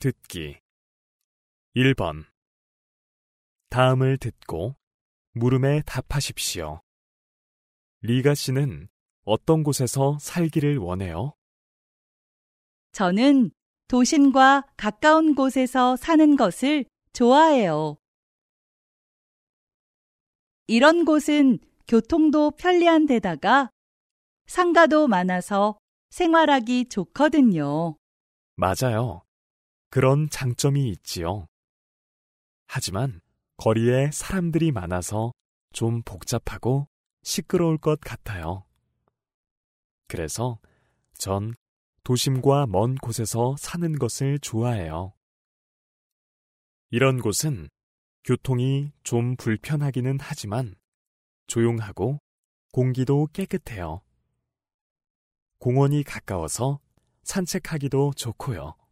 듣기 1번 다음을 듣고 물음에 답하십시오. 리가 씨는 어떤 곳에서 살기를 원해요? 저는 도심과 가까운 곳에서 사는 것을 좋아해요. 이런 곳은 교통도 편리한 데다가 상가도 많아서 생활하기 좋거든요. 맞아요. 그런 장점이 있지요. 하지만 거리에 사람들이 많아서 좀 복잡하고 시끄러울 것 같아요. 그래서 전 도심과 먼 곳에서 사는 것을 좋아해요. 이런 곳은 교통이 좀 불편하기는 하지만 조용하고 공기도 깨끗해요. 공원이 가까워서 산책하기도 좋고요.